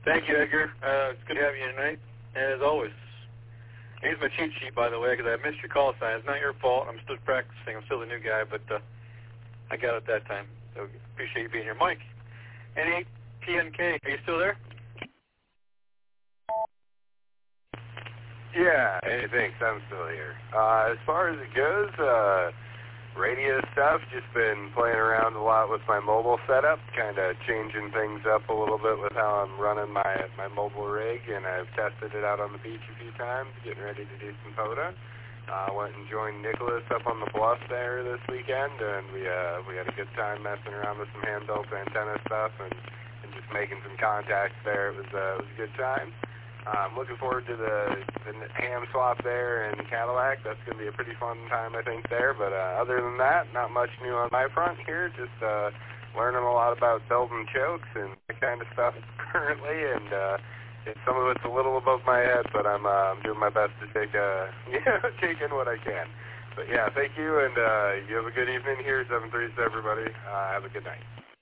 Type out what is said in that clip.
Thank you, Edgar. It's good to have you tonight, as always. Here's my cheat sheet, by the way, because I missed your call sign. It's not your fault. I'm still practicing. I'm still the new guy, but I got it that time. So appreciate you being here. Mike, N8PNK, are you still there? Yeah, hey, thanks. I'm still here. As far as it goes, radio stuff, just been playing around a lot with my mobile setup, kind of changing things up a little bit with how I'm running my mobile rig, and I've tested it out on the beach a few times, getting ready to do some POTA. Went and joined Nicholas up on the bluff there this weekend, and we had a good time messing around with some hand-built antenna stuff and just making some contacts there. It was a good time. I'm looking forward to the ham swap there in Cadillac. That's going to be a pretty fun time, I think, there. But other than that, not much new on my front here. Just learning a lot about building chokes and that kind of stuff currently. And some of it's a little above my head, but I'm doing my best to take in what I can. But yeah, thank you, and you have a good evening here. 7:30 to everybody. Have a good night.